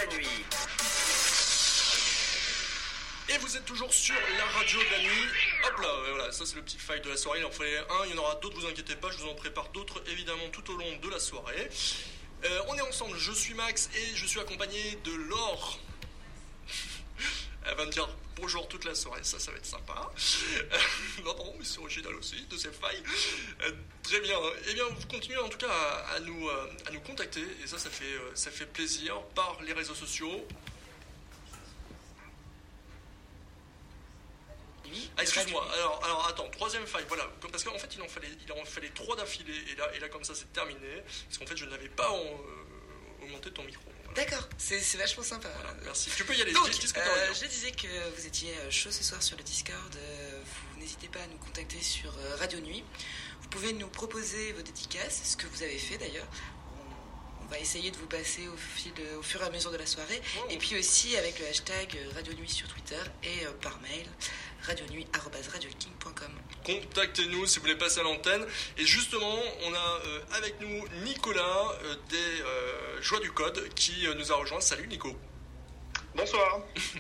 la nuit. Et vous êtes toujours sur la radio de la nuit. Hop là, voilà, ça c'est le petit fail de la soirée. Il en fallait un, il y en aura d'autres, vous inquiétez pas, je vous en prépare d'autres évidemment tout au long de la soirée. On est ensemble, je suis Max et je suis accompagné de Laure. Elle va me dire bonjour toute la soirée, ça va être sympa. Non, mais c'est original aussi, deuxième faille. Très bien, eh bien vous continuez en tout cas à nous contacter, et ça fait plaisir, par les réseaux sociaux. Excuse-moi, alors attends, troisième faille, voilà, parce qu'en fait il en fallait 3 d'affilée, et là comme ça c'est terminé, parce qu'en fait je n'avais pas augmenté ton micro. Voilà. D'accord, c'est vachement sympa. Voilà, merci. Tu peux y aller. Donc, je disais que vous étiez chaud ce soir sur le Discord. Vous n'hésitez pas à nous contacter sur Radio Nuit. Vous pouvez nous proposer vos dédicaces, ce que vous avez fait d'ailleurs. On va essayer de vous passer au fur et à mesure de la soirée. Oh. Et puis aussi avec le hashtag Radio Nuit sur Twitter et par mail radionuit@radioking.com. Contactez-nous si vous voulez passer à l'antenne. Et justement, on a avec nous Nicolas des Joies du Code qui nous a rejoint. Salut Nico. Bonsoir.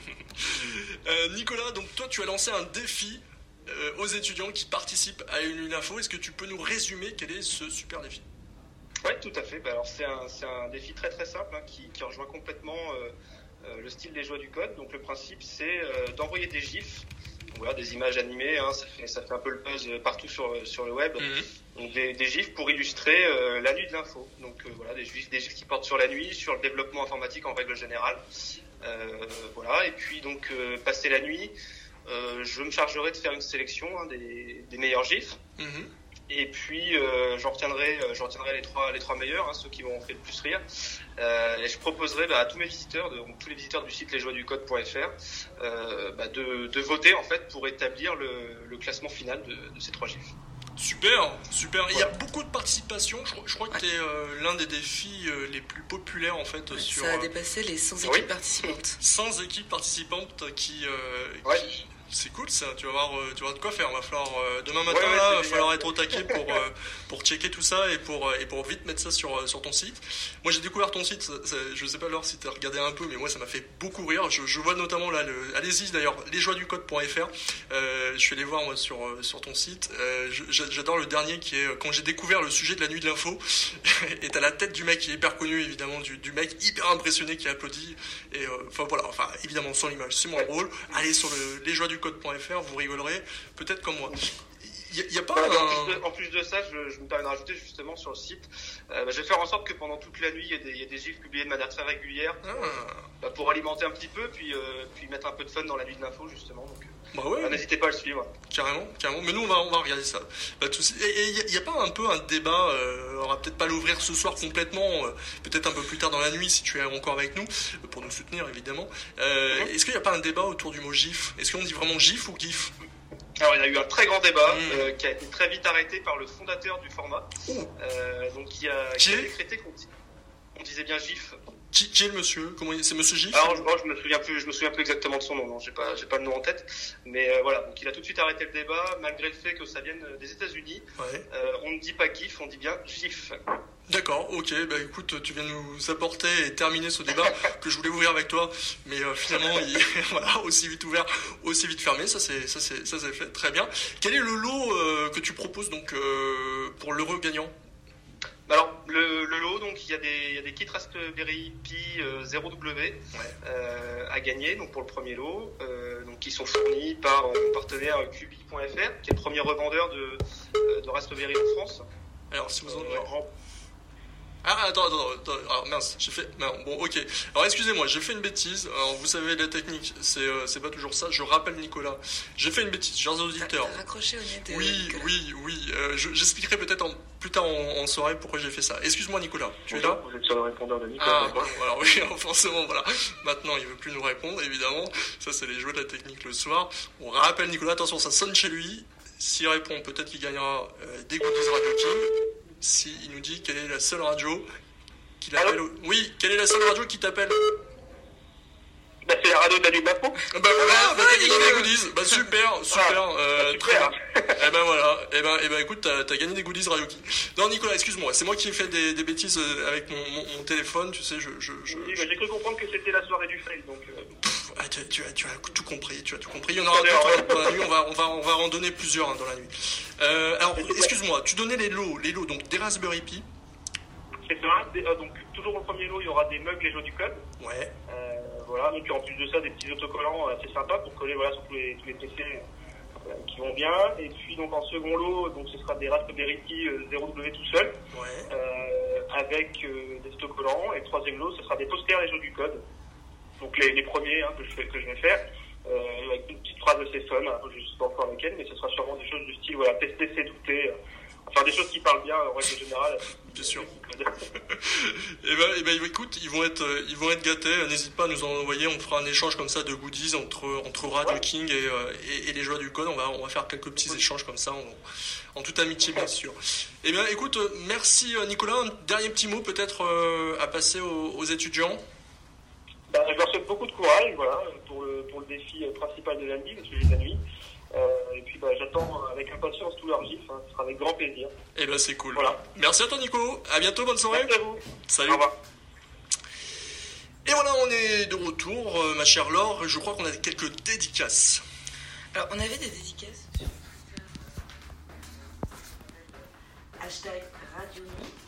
Nicolas, donc toi tu as lancé un défi aux étudiants qui participent à une info. Est-ce que tu peux nous résumer quel est ce super défi ? Oui, tout à fait. Alors c'est un défi très très simple qui rejoint complètement le style des Joies du Code. Donc le principe c'est d'envoyer des gifs. Voilà, des images animées, ça fait un peu le buzz partout sur le web. Donc des gifs pour illustrer la nuit de l'info. Donc voilà, des gifs qui portent sur la nuit, sur le développement informatique en règle générale. Voilà, et puis donc passer la nuit, je me chargerai de faire une sélection des meilleurs gifs. Et puis j'en retiendrai les trois meilleurs, ceux qui m'ont fait le plus rire. Et je proposerai à tous mes visiteurs, tous les visiteurs du site lesjoiesducode.fr, de voter en fait pour établir le classement final de ces 3 gifs. Super. Voilà. Il y a beaucoup de participation. Je crois que tu es l'un des défis les plus populaires en fait. Ça a dépassé les 100 équipes participantes. 100 équipes participantes qui c'est cool ça, tu vas voir de quoi faire. Il va falloir demain matin il va falloir être au taquet pour checker tout ça et pour vite mettre ça sur ton site. Moi j'ai découvert ton site, je sais pas Laure si tu as regardé un peu, mais moi ça m'a fait beaucoup rire. Je vois notamment là allez-y d'ailleurs lesjoiesducode.fr. Je suis allé voir moi sur ton site. J'adore le dernier qui est quand j'ai découvert le sujet de la nuit de l'info et t'as la tête du mec qui est hyper connu évidemment, du mec hyper impressionné qui applaudit et enfin évidemment sans l'image, c'est moins drôle. Allez sur lesjoiesducode.fr, vous rigolerez peut-être comme moi. Il y a pas en plus de ça, je me permets de rajouter justement sur le site, je vais faire en sorte que pendant toute la nuit il y a des gifs publiés de manière très régulière pour alimenter un petit peu puis mettre un peu de fun dans la nuit de l'info justement. Donc n'hésitez pas à le suivre. Carrément. Mais nous on va regarder ça. Et il n'y a pas un peu un débat, on va peut-être pas l'ouvrir ce soir complètement, peut-être un peu plus tard dans la nuit si tu es encore avec nous, pour nous soutenir évidemment. Est-ce qu'il n'y a pas un débat autour du mot gif ? Est-ce qu'on dit vraiment gif ou gif ? Alors il y a eu un très grand débat qui a été très vite arrêté par le fondateur du format, donc qui a décrété qu'on disait bien gif. Qui est le monsieur ? C'est Monsieur Gif ? Alors je me souviens plus exactement de son nom, non, j'ai pas le nom en tête, mais voilà, donc il a tout de suite arrêté le débat malgré le fait que ça vienne des États-Unis. On ne dit pas gif, on dit bien gif. D'accord, ok, écoute, tu viens nous apporter et terminer ce débat que je voulais ouvrir avec toi, mais finalement, voilà, aussi vite ouvert, aussi vite fermé, ça c'est fait, très bien. Quel est le lot que tu proposes donc pour l'heureux gagnant ? Alors le lot, donc il y a des kits Raspberry Pi 0W à gagner, donc pour le premier lot, donc qui sont fournis par mon partenaire Cubi.fr, qui est le premier revendeur de Raspberry en France. Alors si vous en attends, alors mince, j'ai fait... Non, bon, ok. Alors excusez-moi, j'ai fait une bêtise. Alors vous savez, la technique, c'est pas toujours ça. Je rappelle Nicolas, j'ai fait une bêtise, chers auditeurs. T'as raccroché au nez de Oui. J'expliquerai peut-être plus tard en soirée pourquoi j'ai fait ça. Excuse-moi Nicolas, tu es là ? Vous êtes sur le répondeur de Nicolas. Alors oui, forcément, voilà. Maintenant, il veut plus nous répondre, évidemment. Ça, c'est les jouets de la technique le soir. On rappelle Nicolas, attention, ça sonne chez lui. S'il répond, peut-être qu'il gagnera des goodies Radio King. S'il nous dit quelle est la seule radio qui l'appelle... Oui, quelle est la seule radio qui t'appelle ? Bah, c'est la radio de la nuit de l'info. Bah voilà, t'as gagné des goodies. Bah super. Super. Eh ben voilà. Eh ben écoute, t'as gagné des goodies Radio King. Non Nicolas, excuse-moi, c'est moi qui ai fait des bêtises avec mon téléphone, tu sais, Oui, bah, j'ai cru comprendre que c'était la soirée du fail, donc. Tu as tout compris, Il y en aura d'autres dans la nuit, on va en donner plusieurs dans la nuit. Alors, excuse-moi, tu donnais les lots, donc des Raspberry Pi. C'est ça, donc toujours au premier lot, il y aura des mugs Les Joies du Code. Ouais. Voilà, donc en plus de ça, des petits autocollants assez sympas pour coller voilà, sur tous les PC qui vont bien. Et puis donc en second lot, donc ce sera des Raspberry Pi 0W tout seul, avec des autocollants. Et le troisième lot, ce sera des posters Les Joies du Code. Donc les premiers que je vais faire, avec une petite phrase assez fun, je ne sais pas encore lesquelles, mais ce sera sûrement des choses du style voilà, tester, c'est douter. Enfin, des choses qui parlent bien en règle générale. Bien sûr. Et ben, écoute, ils vont être gâtés. N'hésite pas à nous en envoyer. On fera un échange comme ça de goodies entre Radio King et les Joies du Code. On va faire quelques petits échanges comme ça, en toute amitié, bien sûr. Et bien, écoute, merci Nicolas. Un dernier petit mot peut-être à passer aux étudiants. Je leur souhaite beaucoup de courage, voilà, pour le défi principal de l'année, le sujet de la nuit. Et puis j'attends avec impatience tous leurs gifs, ce sera avec grand plaisir. Et ben c'est cool. Voilà. Merci à toi Nico, à bientôt, bonne soirée. Merci à vous. Salut. Au revoir. Et voilà, on est de retour, ma chère Laure, je crois qu'on a quelques dédicaces. Alors on avait des dédicaces sur #Radio Nuit.